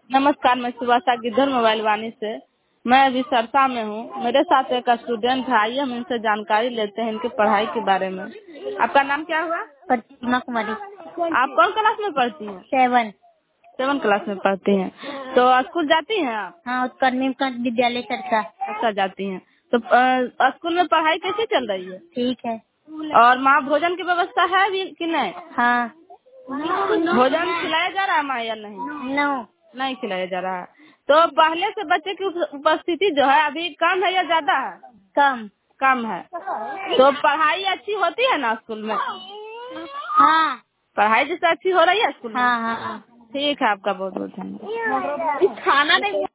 नमस्कार, मैं सुभाषा गिद्धर मोबाइल वाणी से। मैं अभी सरसा में हूँ। मेरे साथ एक स्टूडेंट है। आइए हम इनसे जानकारी लेते हैं इनकी पढ़ाई के बारे में। आपका नाम क्या हुआ? प्रतिमा कुमारी। आप कौन क्लास में पढ़ती हैं? 7 क्लास में पढ़ती हैं। तो स्कूल जाती हैं आप? हाँ, उत्कर्मी का विद्यालय सरसा। अच्छा, जाती हैं। तो स्कूल में पढ़ाई कैसी चल रही है? ठीक है। और माँ भोजन की व्यवस्था है भी कि नहीं? हाँ। भोजन खिलाया जा रहा है माँ या नहीं? नो। नहीं खिलाया जा रहा है। तो पहले से बच्चे की उपस्थिति जो है अभी कम है या ज्यादा है? कम। कम है। तो पढ़ाई अच्छी होती है ना स्कूल में? हाँ। पढ़ाई जैसे अच्छी हो रही है स्कूल में? हाँ हाँ। ठीक है, आपका बहुत बहुत धन्यवाद। खाना नहीं